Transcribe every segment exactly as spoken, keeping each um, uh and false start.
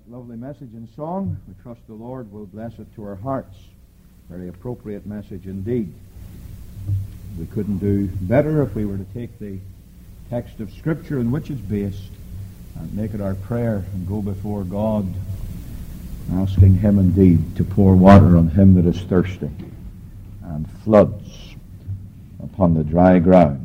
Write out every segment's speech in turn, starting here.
lovely message and song. We trust the Lord will bless it to our hearts. Very appropriate message indeed. We couldn't do better if we were to take the text of Scripture in which it's based and make it our prayer and go before God, asking Him indeed to pour water on him that is thirsty and floods upon the dry ground.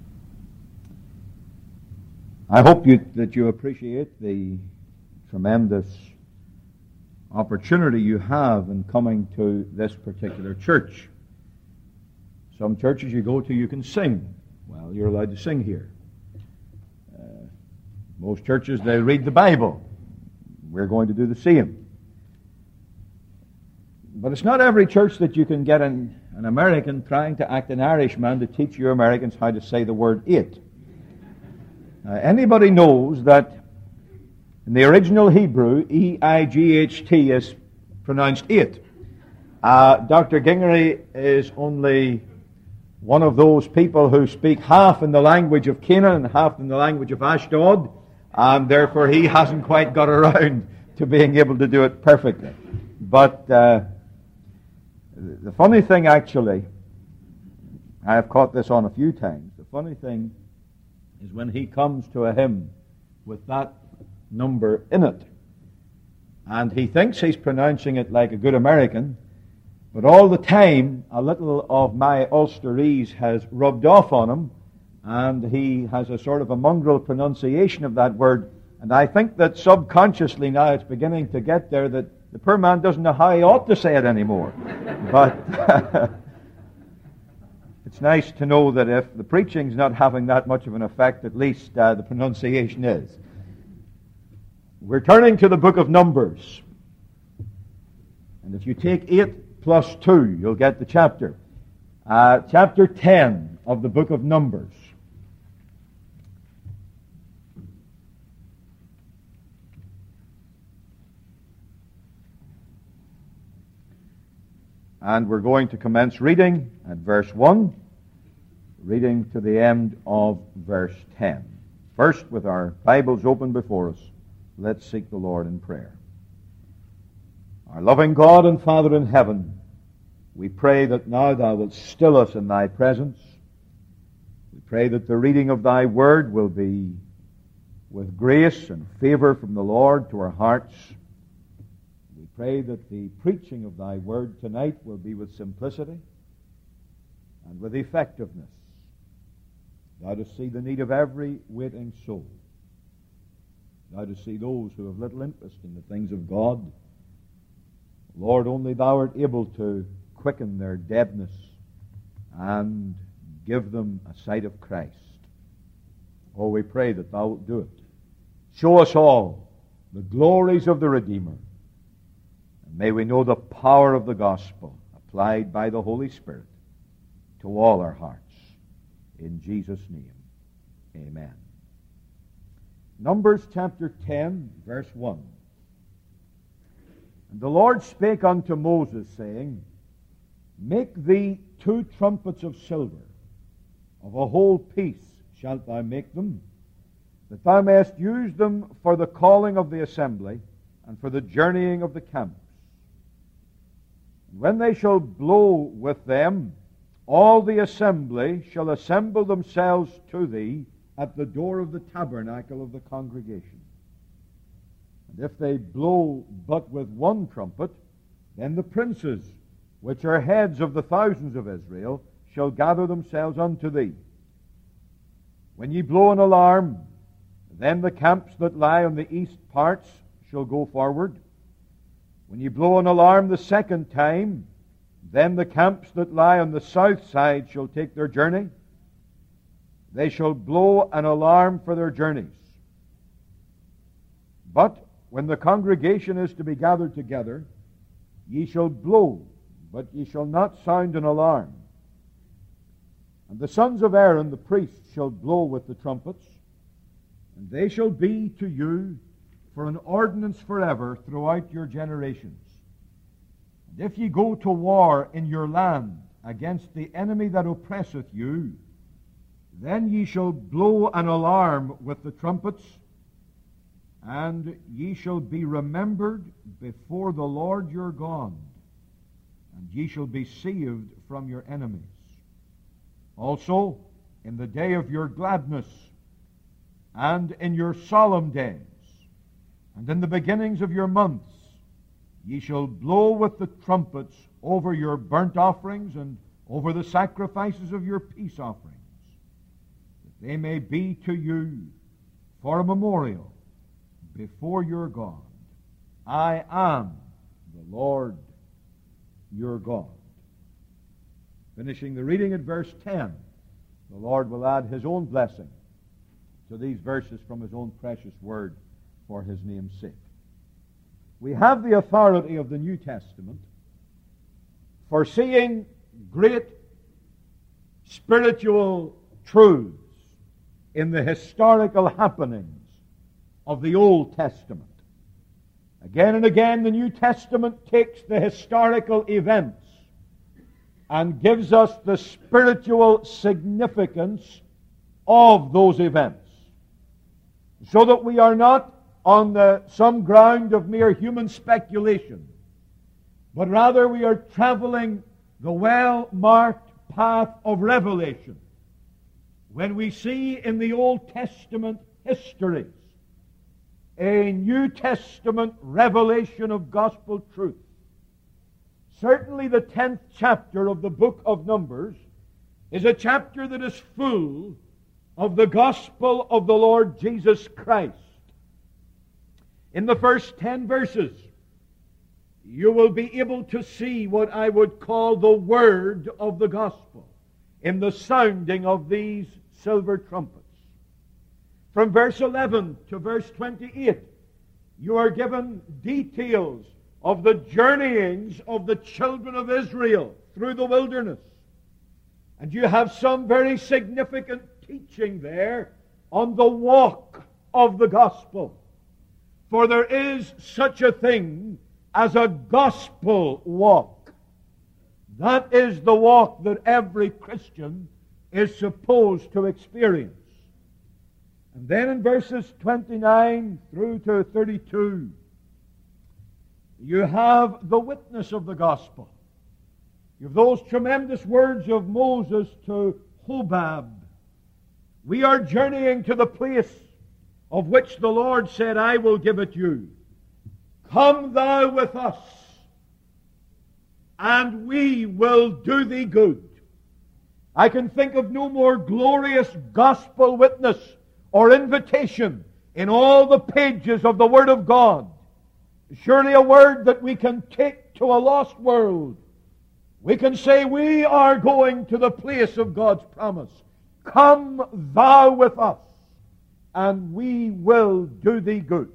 I hope you, that you appreciate the tremendous opportunity you have in coming to this particular church. Some churches you go to, you can sing. Well, you're allowed to sing here. Uh, most churches, they read the Bible. We're going to do the same. But it's not every church that you can get an, an American trying to act an Irishman to teach you Americans how to say the word it. Uh, anybody knows that in the original Hebrew, E I G H T is pronounced it. Uh, Doctor Gingery is only one of those people who speak half in the language of Canaan and half in the language of Ashdod, and therefore he hasn't quite got around to being able to do it perfectly. But uh, the funny thing, actually, I have caught this on a few times, the funny thing is when he comes to a hymn with that number in it, and he thinks he's pronouncing it like a good American, but all the time a little of my Ulsterese has rubbed off on him, and he has a sort of a mongrel pronunciation of that word, and I think that subconsciously now it's beginning to get there that the poor man doesn't know how he ought to say it anymore. But it's nice to know that if the preaching's not having that much of an effect, at least uh, the pronunciation is. We're turning to the book of Numbers. And if you take eight plus two, you'll get the chapter. Uh, chapter ten of the book of Numbers. And we're going to commence reading at verse one, reading to the end of verse ten. First, with our Bibles open before us, let's seek the Lord in prayer. Our loving God and Father in heaven, we pray that now Thou wilt still us in Thy presence. We pray that the reading of Thy Word will be with grace and favor from the Lord to our hearts. We pray that the preaching of Thy Word tonight will be with simplicity and with effectiveness. Thou dost see the need of every waiting soul. Thou dost see those who have little interest in the things of God. Lord, only Thou art able to quicken their deadness and give them a sight of Christ. Oh, we pray that Thou wilt do it. Show us all the glories of the Redeemer. And may we know the power of the gospel applied by the Holy Spirit to all our hearts. In Jesus' name, amen. Numbers chapter ten, verse one. And the Lord spake unto Moses, saying, Make thee two trumpets of silver, of a whole piece shalt thou make them, that thou mayest use them for the calling of the assembly, and for the journeying of the camps. And when they shall blow with them, all the assembly shall assemble themselves to thee at the door of the tabernacle of the congregation. And if they blow but with one trumpet, then the princes, which are heads of the thousands of Israel, shall gather themselves unto thee. When ye blow an alarm, then the camps that lie on the east parts shall go forward. When ye blow an alarm the second time, then the camps that lie on the south side shall take their journey. They shall blow an alarm for their journeys. But when the congregation is to be gathered together, ye shall blow, but ye shall not sound an alarm. And the sons of Aaron, the priests, shall blow with the trumpets, and they shall be to you for an ordinance forever throughout your generations. And if ye go to war in your land against the enemy that oppresseth you, then ye shall blow an alarm with the trumpets, And ye shall be remembered before the Lord your God, and ye shall be saved from your enemies. Also, in the day of your gladness, and in your solemn days, and in the beginnings of your months, ye shall blow with the trumpets over your burnt offerings and over the sacrifices of your peace offerings, that they may be to you for a memorial before your God. I am the Lord your God. Finishing the reading at verse ten, the Lord will add His own blessing to these verses from His own precious word for His name's sake. We have the authority of the New Testament for seeing great spiritual truths in the historical happenings of the Old Testament. Again and again, the New Testament takes the historical events and gives us the spiritual significance of those events, so that we are not on the, some ground of mere human speculation, but rather we are traveling the well-marked path of revelation. When we see in the Old Testament histories a New Testament revelation of gospel truth, certainly the tenth chapter of the book of Numbers is a chapter that is full of the gospel of the Lord Jesus Christ. In the first ten verses, you will be able to see what I would call the word of the gospel in the sounding of these silver trumpets. From verse eleven to verse twenty-eight, you are given details of the journeyings of the children of Israel through the wilderness. And you have some very significant teaching there on the walk of the gospel. For there is such a thing as a gospel walk. That is the walk that every Christian is supposed to experience. And then in verses twenty-nine through to thirty-two, you have the witness of the gospel. You have those tremendous words of Moses to Hobab. We are journeying to the place of which the Lord said, I will give it you. Come thou with us, and we will do thee good. I can think of no more glorious gospel witness or invitation in all the pages of the Word of God. Surely a word that we can take to a lost world. We can say we are going to the place of God's promise. Come thou with us, and we will do thee good.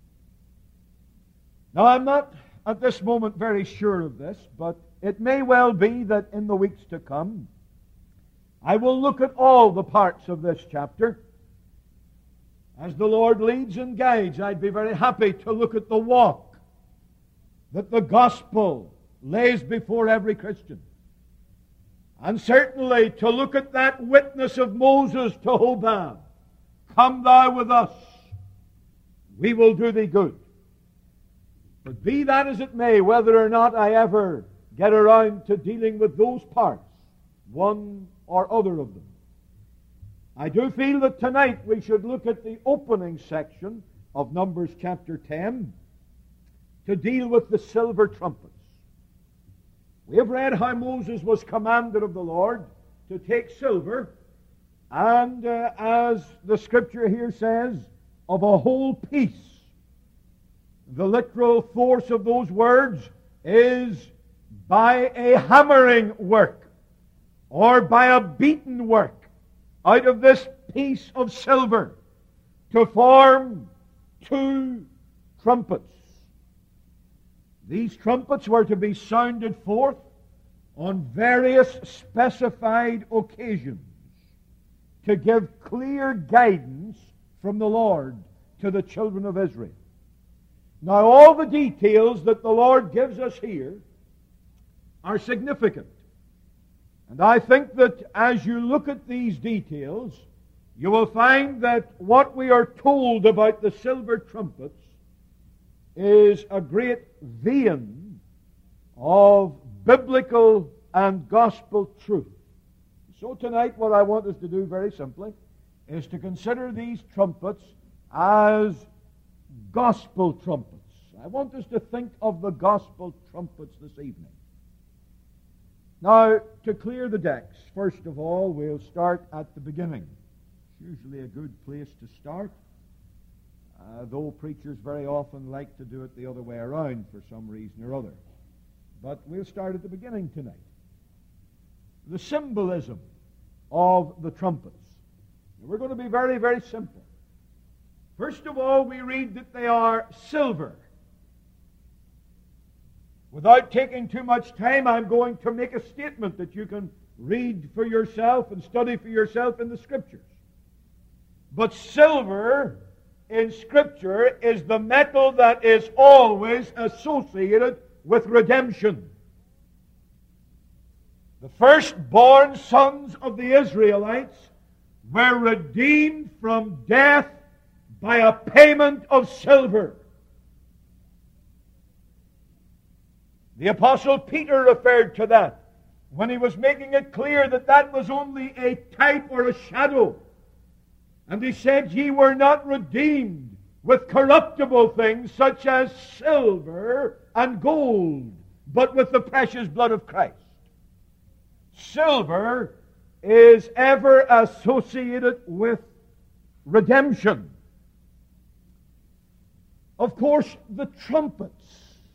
Now, I'm not at this moment very sure of this, but it may well be that in the weeks to come, I will look at all the parts of this chapter. As the Lord leads and guides, I'd be very happy to look at the walk that the gospel lays before every Christian. And certainly to look at that witness of Moses to Hobab. Come thou with us, we will do thee good. But be that as it may, whether or not I ever get around to dealing with those parts, one or other of them, I do feel that tonight we should look at the opening section of Numbers chapter ten to deal with the silver trumpets. We have read how Moses was commanded of the Lord to take silver, and uh, as the scripture here says, of a whole piece. The literal force of those words is by a hammering work, or by a beaten work, out of this piece of silver, to form two trumpets. These trumpets were to be sounded forth on various specified occasions to give clear guidance from the Lord to the children of Israel. Now, all the details that the Lord gives us here are significant. And I think that as you look at these details, you will find that what we are told about the silver trumpets is a great vein of biblical and gospel truth. So tonight what I want us to do very simply is to consider these trumpets as gospel trumpets. I want us to think of the gospel trumpets this evening. Now, to clear the decks, first of all, we'll start at the beginning. It's usually a good place to start, uh, though preachers very often like to do it the other way around for some reason or other. But we'll start at the beginning tonight. The symbolism of the trumpets. We're going to be very, very simple. First of all, we read that they are silver. Without taking too much time, I'm going to make a statement that you can read for yourself and study for yourself in the Scriptures. But silver in Scripture is the metal that is always associated with redemption. The firstborn sons of the Israelites were redeemed from death by a payment of silver. The Apostle Peter referred to that when he was making it clear that that was only a type or a shadow. And he said, "Ye were not redeemed with corruptible things such as silver and gold, but with the precious blood of Christ." Silver is ever associated with redemption. Of course, the trumpets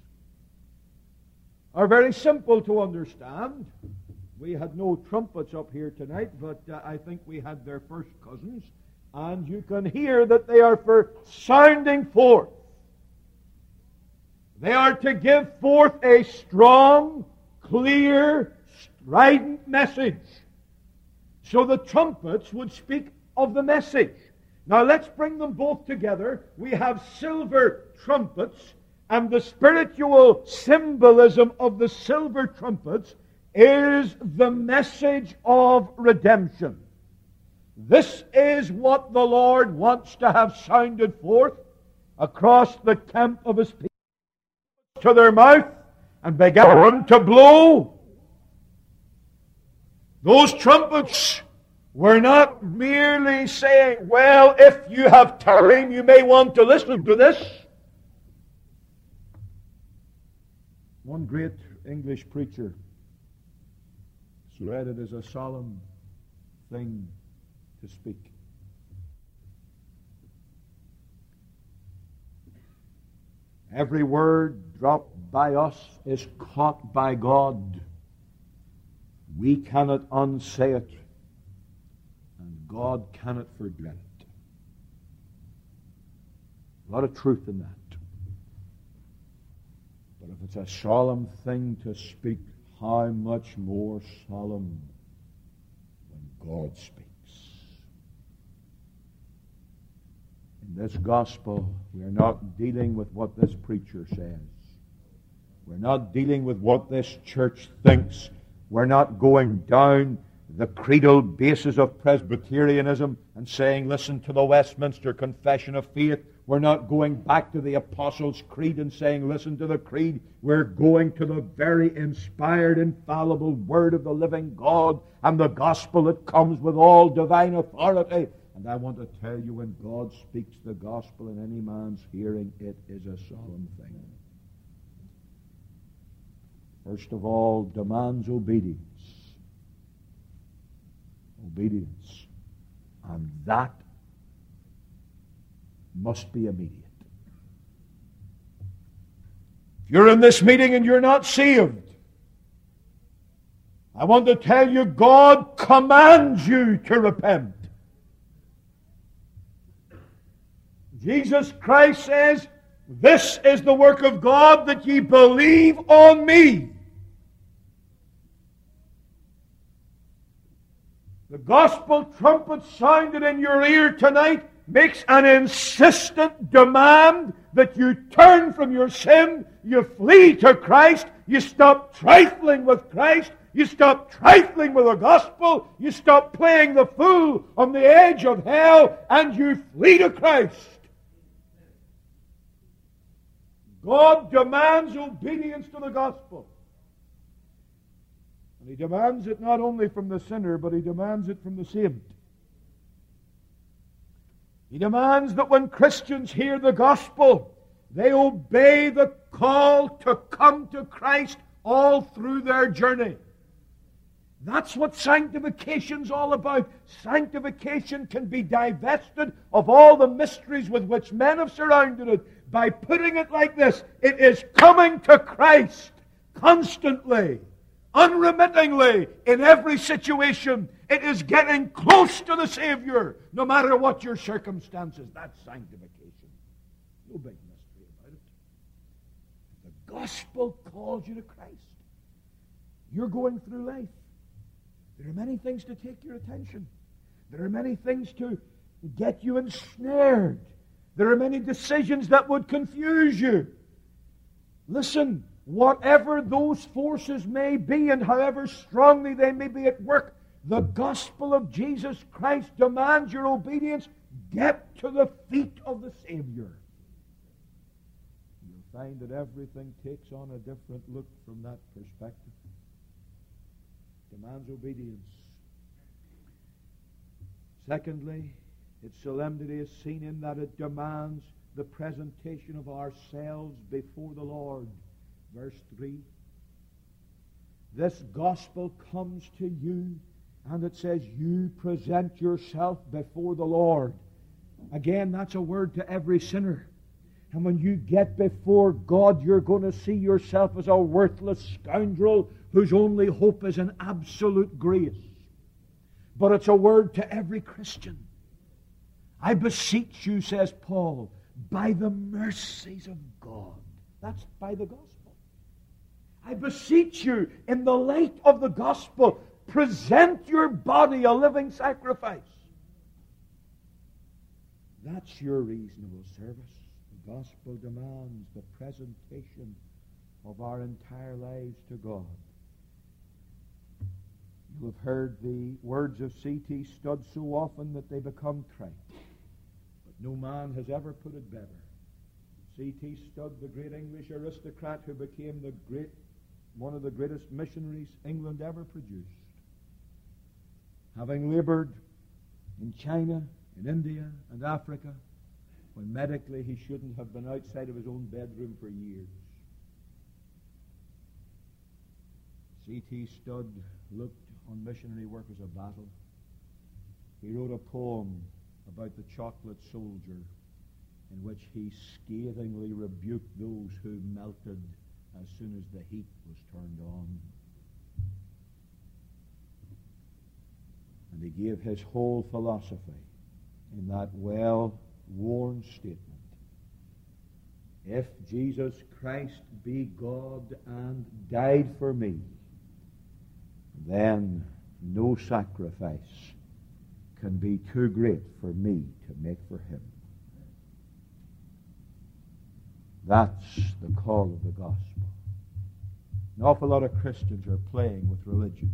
are very simple to understand. We had no trumpets up here tonight, but uh, I think we had their first cousins. And you can hear that they are for sounding forth. They are to give forth a strong, clear, strident message. So the trumpets would speak of the message. Now let's bring them both together. We have silver trumpets, and the spiritual symbolism of the silver trumpets is the message of redemption. This is what the Lord wants to have sounded forth across the camp of His people to their mouth and began to blow. Those trumpets were not merely saying, well, if you have time, you may want to listen to this. One great English preacher read it as a solemn thing to speak. Every word dropped by us is caught by God. We cannot unsay it, and God cannot forget it. A lot of truth in that. But if it's a solemn thing to speak, how much more solemn when God speaks. In this gospel, we are not dealing with what this preacher says. We're not dealing with what this church thinks. We're not going down the creedal basis of Presbyterianism and saying, listen to the Westminster Confession of Faith. We're not going back to the Apostles' Creed and saying, listen to the Creed. We're going to the very inspired, infallible Word of the living God and the gospel that comes with all divine authority. And I want to tell you, when God speaks the gospel in any man's hearing, it is a solemn thing. First of all, demands obedience. Obedience. And that must be immediate. If you're in this meeting and you're not saved, I want to tell you, God commands you to repent. Jesus Christ says, this is the work of God, that ye believe on me. The gospel trumpet sounded in your ear tonight makes an insistent demand that you turn from your sin, you flee to Christ, you stop trifling with Christ, You stop trifling with the gospel. You stop playing the fool on the edge of hell, and you flee to Christ. God demands obedience to the gospel. And He demands it not only from the sinner, but He demands it from the saved. He demands that when Christians hear the gospel, they obey the call to come to Christ all through their journey. That's what sanctification's all about. Sanctification can be divested of all the mysteries with which men have surrounded it by putting it like this: it is coming to Christ constantly, unremittingly, in every situation. It is getting close to the Savior, no matter what your circumstances. That's sanctification. No big mystery about it. The gospel calls you to Christ. You're going through life. There are many things to take your attention. There are many things to get you ensnared. There are many decisions that would confuse you. Listen, whatever those forces may be and however strongly they may be at work, the gospel of Jesus Christ demands your obedience. Get to the feet of the Savior. You'll find that everything takes on a different look from that perspective. Demands obedience. Secondly, its solemnity is seen in that it demands the presentation of ourselves before the Lord. Verse three. This gospel comes to you, and it says you present yourself before the Lord. Again, that's a word to every sinner. And when you get before God, you're going to see yourself as a worthless scoundrel whose only hope is in absolute grace. But it's a word to every Christian. I beseech you, says Paul, by the mercies of God. That's by the gospel. I beseech you, in the light of the gospel, present your body a living sacrifice. That's your reasonable service. The gospel demands the presentation of our entire lives to God. You have heard the words of C T Studd so often that they become trite. But no man has ever put it better. C T Studd, the great English aristocrat who became the great, one of the greatest missionaries England ever produced, having labored in China, in India, and Africa, when medically he shouldn't have been outside of his own bedroom for years. C T Studd looked on missionary work as a battle. He wrote a poem about the chocolate soldier in which he scathingly rebuked those who melted as soon as the heat was turned on. And he gave his whole philosophy in that well-worn statement. If Jesus Christ be God and died for me, then no sacrifice can be too great for me to make for Him. That's the call of the gospel. An awful lot of Christians are playing with religion.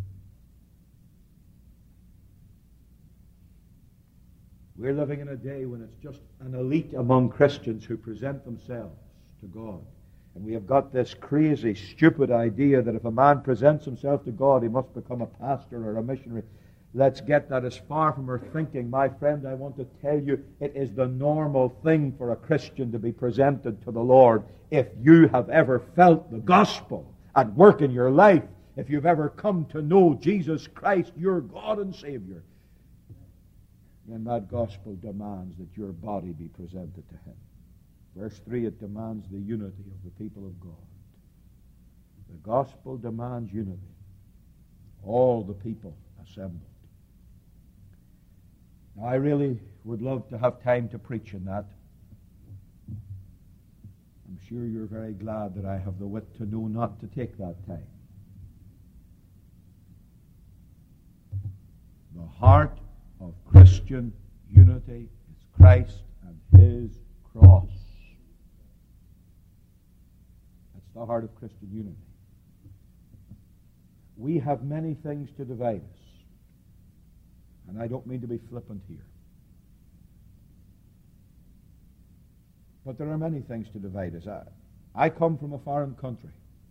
We're living in a day when it's just an elite among Christians who present themselves to God. And we have got this crazy, stupid idea that if a man presents himself to God, he must become a pastor or a missionary. Let's get that as far from our thinking. My friend, I want to tell you, it is the normal thing for a Christian to be presented to the Lord. If you have ever felt the gospel at work in your life, if you've ever come to know Jesus Christ, your God and Savior, then that gospel demands that your body be presented to Him. Verse three, it demands the unity of the people of God. The gospel demands unity. All the people assembled. Now, I really would love to have time to preach on that. I'm sure you're very glad that I have the wit to know not to take that time. The heart of Christian unity is Christ and His cross. That's the heart of Christian unity. We have many things to divide us. And I don't mean to be flippant here. But there are many things to divide us. I, I come from a foreign country.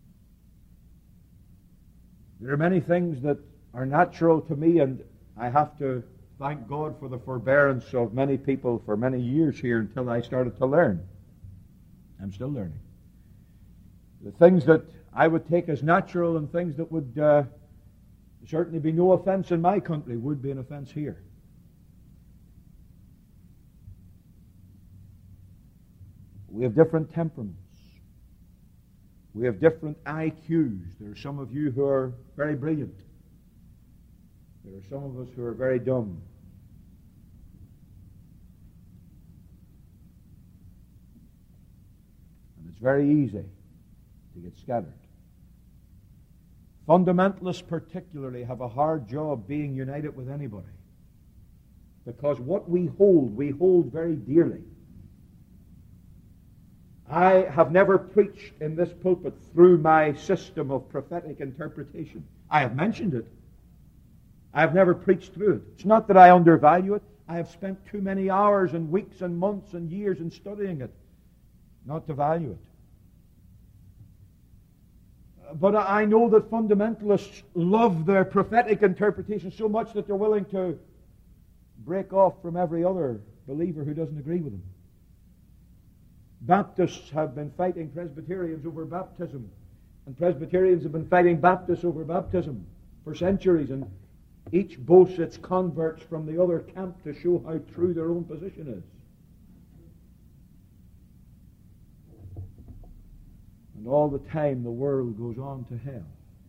There are many things that are natural to me, and I have to thank God for the forbearance of many people for many years here until I started to learn. I'm still learning. The things that I would take as natural and things that would uh, certainly be no offense in my country would be an offense here. We have different temperaments. We have different I Qs. There are some of you who are very brilliant. There are some of us who are very dumb. And it's very easy to get scattered. Fundamentalists particularly have a hard job being united with anybody. Because what we hold, we hold very dearly. I have never preached in this pulpit through my system of prophetic interpretation. I have mentioned it. I have never preached through it. It's not that I undervalue it. I have spent too many hours and weeks and months and years in studying it not to value it. But I know that fundamentalists love their prophetic interpretation so much that they're willing to break off from every other believer who doesn't agree with them. Baptists have been fighting Presbyterians over baptism, and Presbyterians have been fighting Baptists over baptism for centuries, and each boasts its converts from the other camp to show how true their own position is. And all the time the world goes on to hell.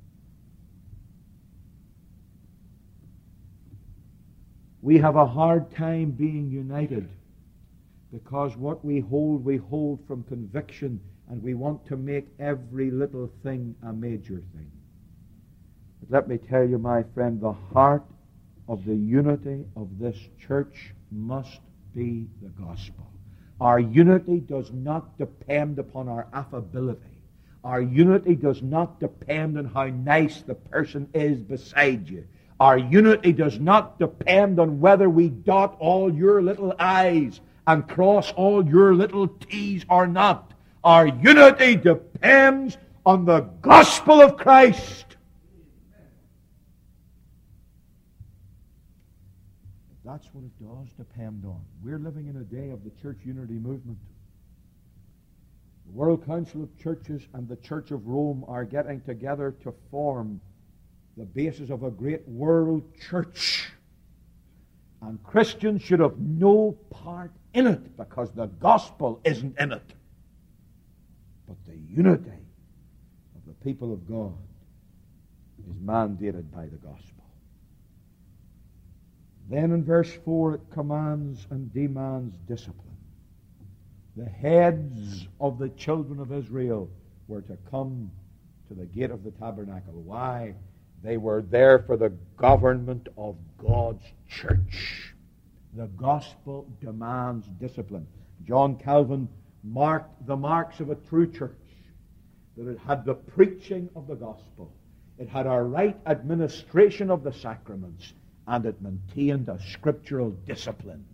We have a hard time being united because what we hold, we hold from conviction, and we want to make every little thing a major thing. But let me tell you, my friend, the heart of the unity of this church must be the gospel. Our unity does not depend upon our affability. Our unity does not depend on how nice the person is beside you. Our unity does not depend on whether we dot all your little I's and cross all your little T's or not. Our unity depends on the gospel of Christ. That's what it does depend on. We're living in a day of the church unity movement. The World Council of Churches and the Church of Rome are getting together to form the basis of a great world church. And Christians should have no part in it because the gospel isn't in it. But the unity of the people of God is mandated by the gospel. Then in verse four it commands and demands discipline. The heads of the children of Israel were to come to the gate of the tabernacle. Why? They were there for the government of God's church. The gospel demands discipline. John Calvin marked the marks of a true church, that it had the preaching of the gospel, it had a right administration of the sacraments, and it maintained a scriptural discipline.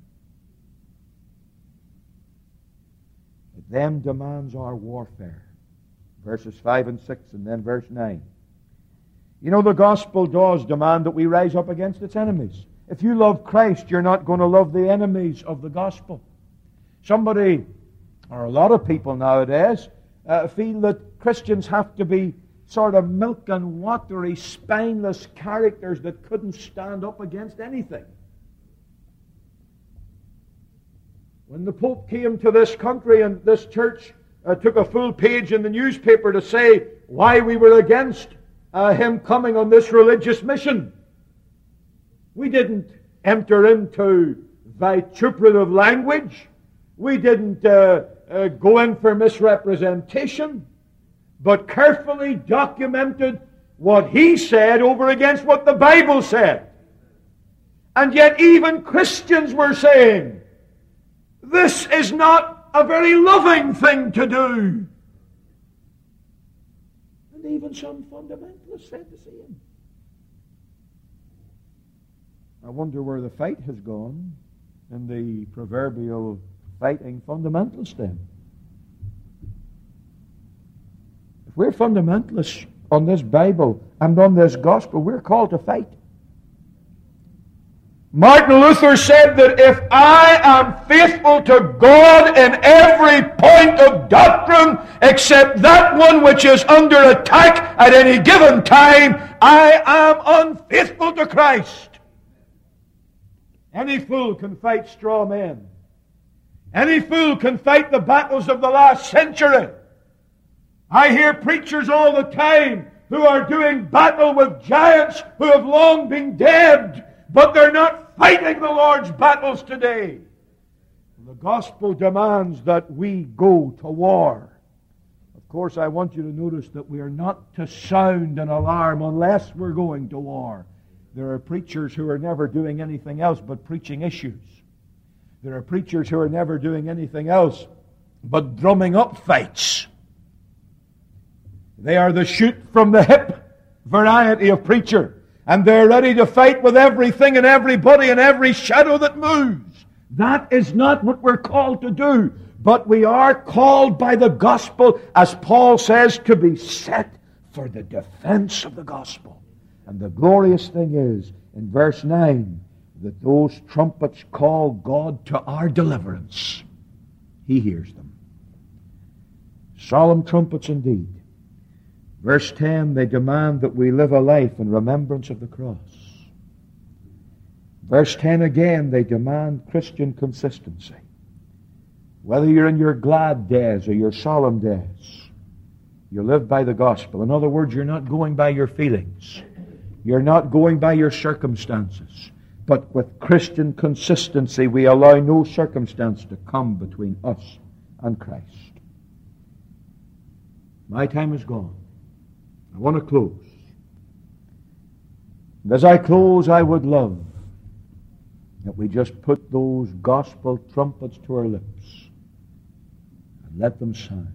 It then demands our warfare. Verses five and six, and then verse nine. You know, the gospel does demand that we rise up against its enemies. If you love Christ, you're not going to love the enemies of the gospel. Somebody, or a lot of people nowadays, uh, feel that Christians have to be sort of milk and watery, spineless characters that couldn't stand up against anything. When the Pope came to this country and this church uh, took a full page in the newspaper to say why we were against uh, him coming on this religious mission, we didn't enter into vituperative language. We didn't uh, uh, go in for misrepresentation, but carefully documented what he said over against what the Bible said. And yet even Christians were saying, this is not a very loving thing to do. And even some fundamentalists said the same. I wonder where the fight has gone in the proverbial fighting fundamentalist then. If we're fundamentalists on this Bible and on this gospel, we're called to fight. Martin Luther said that if I am faithful to God in every point of doctrine except that one which is under attack at any given time, I am unfaithful to Christ. Any fool can fight straw men. Any fool can fight the battles of the last century. I hear preachers all the time who are doing battle with giants who have long been dead, but they're not fighting the Lord's battles today. The gospel demands that we go to war. Of course, I want you to notice that we are not to sound an alarm unless we're going to war. There are preachers who are never doing anything else but preaching issues. There are preachers who are never doing anything else but drumming up fights. They are the shoot from the hip variety of preacher. And they're ready to fight with everything and everybody and every shadow that moves. That is not what we're called to do. But we are called by the gospel, as Paul says, to be set for the defense of the gospel. And the glorious thing is, in verse nine, that those trumpets call God to our deliverance. He hears them. Solemn trumpets indeed. Verse ten, they demand that we live a life in remembrance of the cross. Verse ten again, they demand Christian consistency. Whether you're in your glad days or your solemn days, you live by the gospel. In other words, you're not going by your feelings. You're not going by your circumstances. But with Christian consistency, we allow no circumstance to come between us and Christ. My time is gone. I want to close. And as I close, I would love that we just put those gospel trumpets to our lips and let them sound.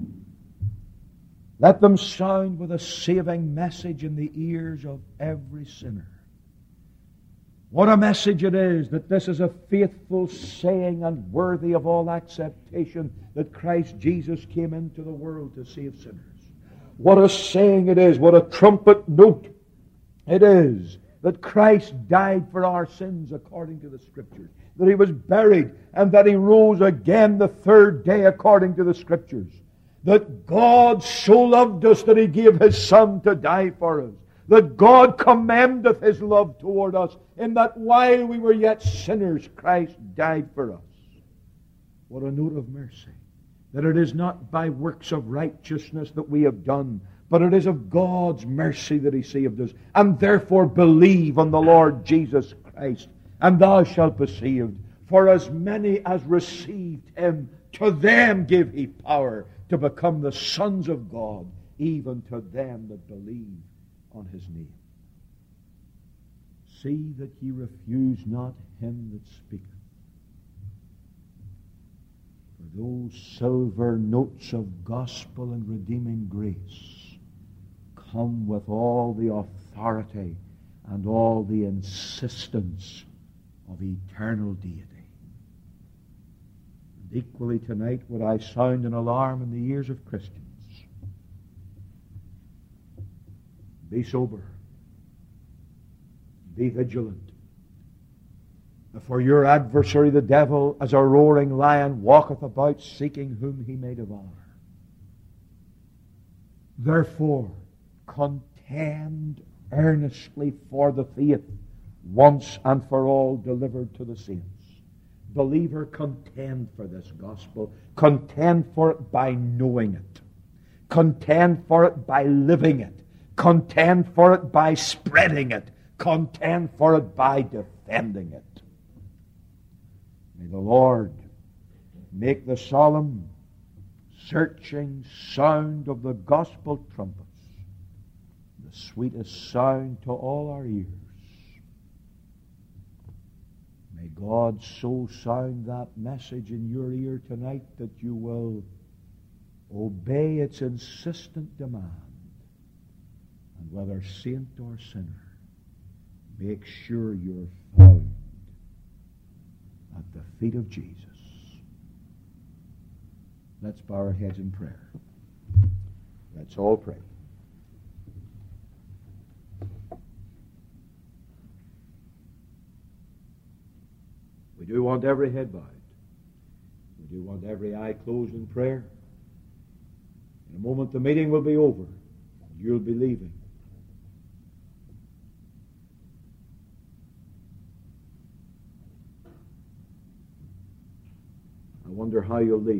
Let them sound with a saving message in the ears of every sinner. What a message it is that this is a faithful saying and worthy of all acceptation that Christ Jesus came into the world to save sinners. What a saying it is, what a trumpet note it is that Christ died for our sins according to the Scriptures, that He was buried and that He rose again the third day according to the Scriptures, that God so loved us that He gave His Son to die for us, that God commendeth His love toward us in that while we were yet sinners, Christ died for us. What a note of mercy. That it is not by works of righteousness that we have done, but it is of God's mercy that He saved us. And therefore believe on the Lord Jesus Christ, and thou shalt be saved. For as many as received Him, to them gave He power to become the sons of God, even to them that believe on His name. See that ye refuse not him that speaketh. For those silver notes of gospel and redeeming grace come with all the authority and all the insistence of eternal deity. And equally tonight would I sound an alarm in the ears of Christians. Be sober. Be vigilant. For your adversary the devil, as a roaring lion, walketh about seeking whom he may devour. Therefore, contend earnestly for the faith once and for all delivered to the saints. Believer, contend for this gospel. Contend for it by knowing it. Contend for it by living it. Contend for it by spreading it. Contend for it by defending it. May the Lord make the solemn, searching sound of the gospel trumpets the sweetest sound to all our ears. May God so sound that message in your ear tonight that you will obey its insistent demand, and whether saint or sinner, make sure you're found at the feet of Jesus. Let's bow our heads in prayer. Let's all pray. We do want every head bowed. We do want every eye closed in prayer. In a moment the meeting will be over. And you'll be leaving. I wonder how you'll leave.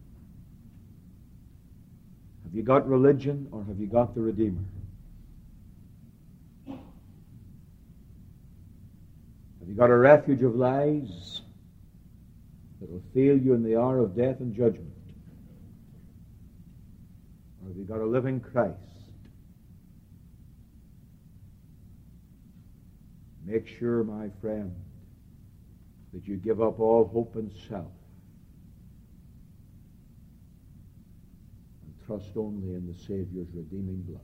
Have you got religion or have you got the Redeemer? Have you got a refuge of lies that will fail you in the hour of death and judgment? Or have you got a living Christ? Make sure, my friend, that you give up all hope in self and trust only in the Savior's redeeming blood.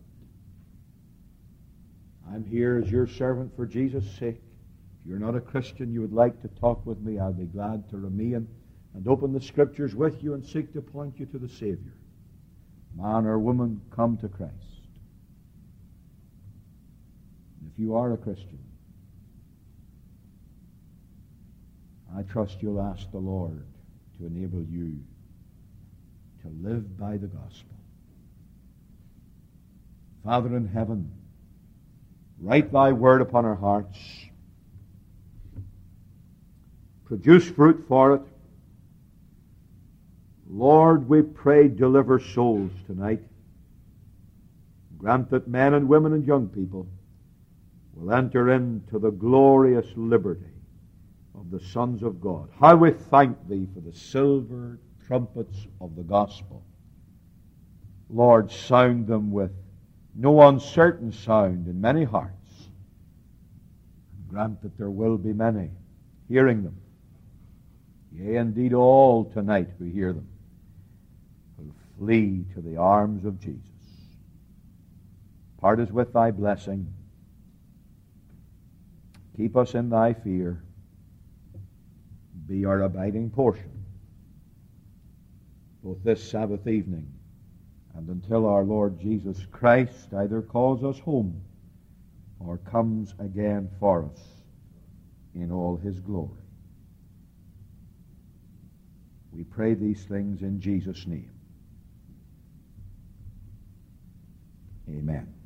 I'm here as your servant for Jesus' sake. If you're not a Christian, you would like to talk with me, I'll be glad to remain and open the Scriptures with you and seek to point you to the Savior. Man or woman, come to Christ. And if you are a Christian, I trust you'll ask the Lord to enable you to live by the gospel. Father in heaven, write thy word upon our hearts. Produce fruit for it. Lord, we pray, deliver souls tonight. Grant that men and women and young people will enter into the glorious liberty of the sons of God. How we thank thee for the silver trumpets of the gospel. Lord, sound them with no uncertain sound in many hearts. And grant that there will be many hearing them. Yea, indeed all tonight who hear them will flee to the arms of Jesus. Part us with thy blessing. Keep us in thy fear. Be our abiding portion, both this Sabbath evening and until our Lord Jesus Christ either calls us home or comes again for us in all his glory. We pray these things in Jesus' name. Amen.